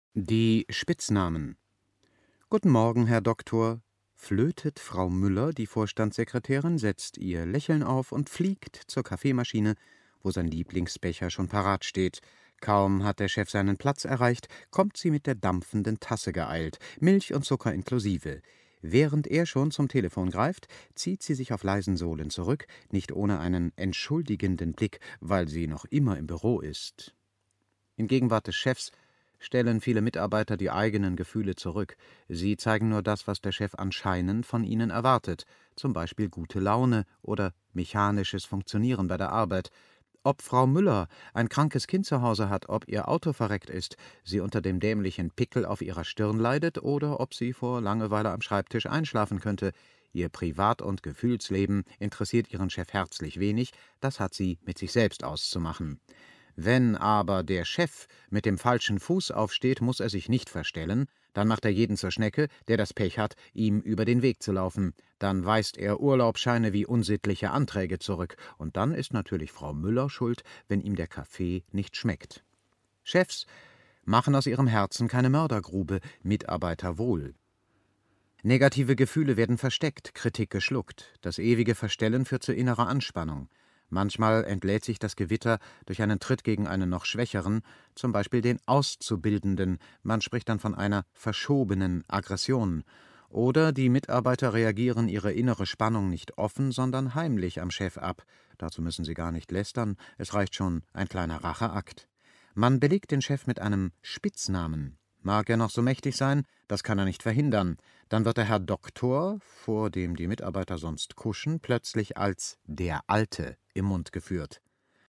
Die Spitznamen. »Guten Morgen, Herr Doktor«, flötet Frau Müller, die Vorstandssekretärin, setzt ihr Lächeln auf und fliegt zur Kaffeemaschine, wo sein Lieblingsbecher schon parat steht. Kaum hat der Chef seinen Platz erreicht, kommt sie mit der dampfenden Tasse geeilt, Milch und Zucker inklusive. Während er schon zum Telefon greift, zieht sie sich auf leisen Sohlen zurück, nicht ohne einen entschuldigenden Blick, weil sie noch immer im Büro ist. In Gegenwart des Chefs stellen viele Mitarbeiter die eigenen Gefühle zurück. Sie zeigen nur das, was der Chef anscheinend von ihnen erwartet, zum Beispiel gute Laune oder mechanisches Funktionieren bei der Arbeit. Ob Frau Müller ein krankes Kind zu Hause hat, ob ihr Auto verreckt ist, sie unter dem dämlichen Pickel auf ihrer Stirn leidet oder ob sie vor Langeweile am Schreibtisch einschlafen könnte, ihr Privat- und Gefühlsleben interessiert ihren Chef herzlich wenig, das hat sie mit sich selbst auszumachen. Wenn aber der Chef mit dem falschen Fuß aufsteht, muss er sich nicht verstellen, dann macht er jeden zur Schnecke, der das Pech hat, ihm über den Weg zu laufen. Dann weist er Urlaubsscheine wie unsittliche Anträge zurück, und dann ist natürlich Frau Müller schuld, wenn ihm der Kaffee nicht schmeckt. Chefs machen aus ihrem Herzen keine Mördergrube, Mitarbeiter wohl. Negative Gefühle werden versteckt, Kritik geschluckt. Das ewige Verstellen führt zu innerer Anspannung. Manchmal entlädt sich das Gewitter durch einen Tritt gegen einen noch Schwächeren, zum Beispiel den Auszubildenden, man spricht dann von einer verschobenen Aggression. Oder die Mitarbeiter reagieren ihre innere Spannung nicht offen, sondern heimlich am Chef ab. Dazu müssen sie gar nicht lästern, es reicht schon ein kleiner Racheakt. Man belegt den Chef mit einem Spitznamen. Mag er noch so mächtig sein, das kann er nicht verhindern. Dann wird der Herr Doktor, vor dem die Mitarbeiter sonst kuschen, plötzlich als »der Alte« im Mund geführt.